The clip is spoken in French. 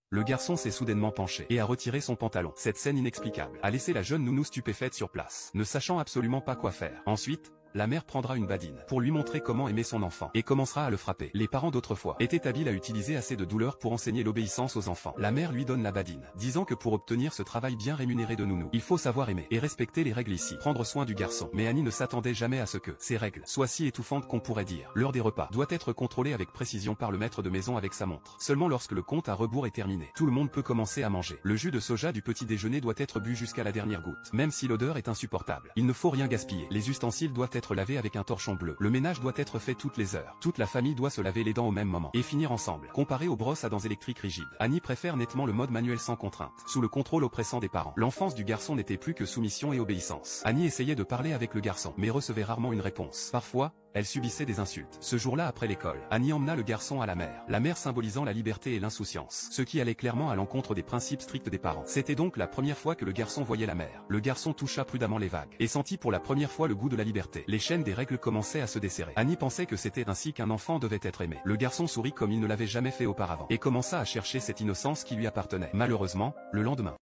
Le garçon s'est soudainement penché et a retiré son pantalon. Cette scène inexplicable a laissé la jeune nounou stupéfaite sur place, ne sachant absolument pas quoi faire. Ensuite, la mère prendra une badine pour lui montrer comment aimer son enfant et commencera à le frapper. Les parents d'autrefois étaient habiles à utiliser assez de douleur pour enseigner l'obéissance aux enfants. La mère lui donne la badine, disant que pour obtenir ce travail bien rémunéré de nounou, il faut savoir aimer et respecter les règles ici, prendre soin du garçon. Mais Annie ne s'attendait jamais à ce que ces règles soient si étouffantes qu'on pourrait dire. L'heure des repas doit être contrôlée avec précision par le maître de maison avec sa montre. Seulement lorsque le compte à rebours est terminé, tout le monde peut commencer à manger. Le jus de soja du petit déjeuner doit être bu jusqu'à la dernière goutte, même si l'odeur est insupportable. Il ne faut rien gaspiller. Les ustensiles doivent être lavés avec un torchon bleu. Le ménage doit être fait toutes les heures. Toute la famille doit se laver les dents au même moment et finir ensemble. Comparé aux brosses à dents électriques rigides, Annie préfère nettement le mode manuel sans contrainte, sous le contrôle oppressant des parents. L'enfance du garçon n'était plus que soumission et obéissance. Annie essayait de parler avec le garçon, mais recevait rarement une réponse. Parfois, elle subissait des insultes. Ce jour-là après l'école, Annie emmena le garçon à la mère symbolisant la liberté et l'insouciance, ce qui allait clairement à l'encontre des principes stricts des parents. C'était donc la première fois que le garçon voyait la mère. Le garçon toucha prudemment les vagues et sentit pour la première fois le goût de la liberté. Les chaînes des règles commençaient à se desserrer. Annie pensait que c'était ainsi qu'un enfant devait être aimé. Le garçon sourit comme il ne l'avait jamais fait auparavant et commença à chercher cette innocence qui lui appartenait. Malheureusement, le lendemain,